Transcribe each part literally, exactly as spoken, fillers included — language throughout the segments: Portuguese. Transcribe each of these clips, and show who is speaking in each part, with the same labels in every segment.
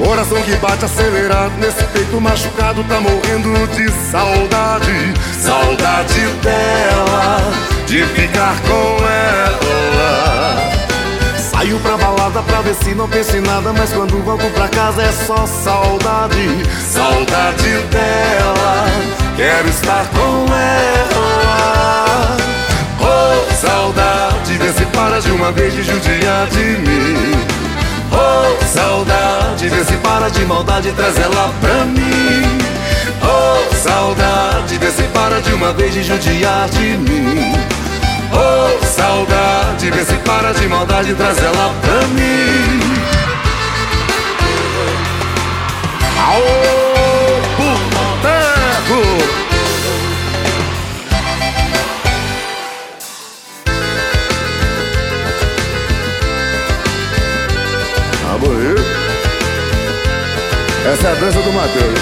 Speaker 1: Coração que bate acelerado nesse peito machucado, tá morrendo de saudade. Saudade dela, de ficar com ela. Saio pra balada pra ver se não penso em nada, mas quando volto pra casa é só saudade. Saudade dela, quero estar com ela. Oh, saudade, vê se para de uma vez de judiar de mim. Oh, saudade, vê se para de maldade, traz ela pra mim. Oh, saudade, vê se para de uma vez de judiar de mim. Oh, saudade, vê se para de maldade, traz ela pra mim. Aô, boteco! Amoê. Essa é a dança do Mateus.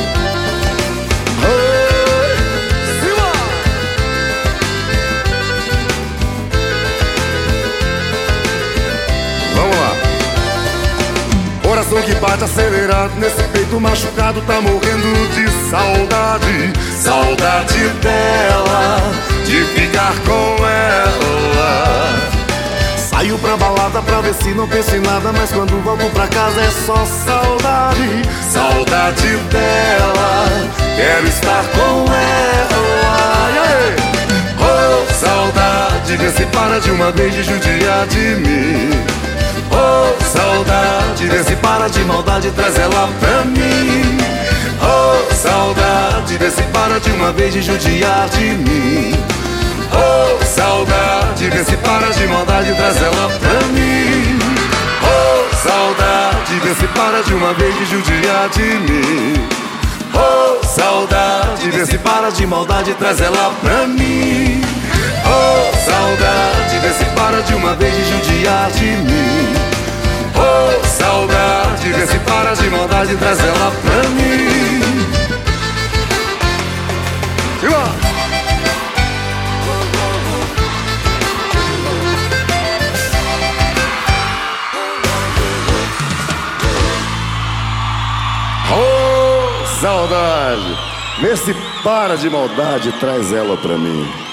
Speaker 1: Vamos lá. Coração que bate acelerado nesse peito machucado, tá morrendo de saudade. Saudade dela, de ficar com ela. Saio pra balada pra ver se não penso em nada, mas quando volto pra casa é só saudade. Saudade dela, quero estar com ela. E aí? Oh, saudade, vê se para de uma vez de judiar de mim. Oh, saudade, vê se para de maldade, traz ela pra mim. Oh, saudade, vê se para de uma vez de judiar de mim. Oh, saudade, vê se para de maldade, traz ela pra mim. Oh, saudade, vê se para de uma vez de judiar de mim. Oh, saudade, vê se para de maldade, traz ela pra mim. Oh, saudade, vê se para de uma vez de judiar de mim. Oh, saudade, vê se para de maldade, traz ela pra mim. E lá. Oh, saudade, vê se para de maldade, traz ela pra mim.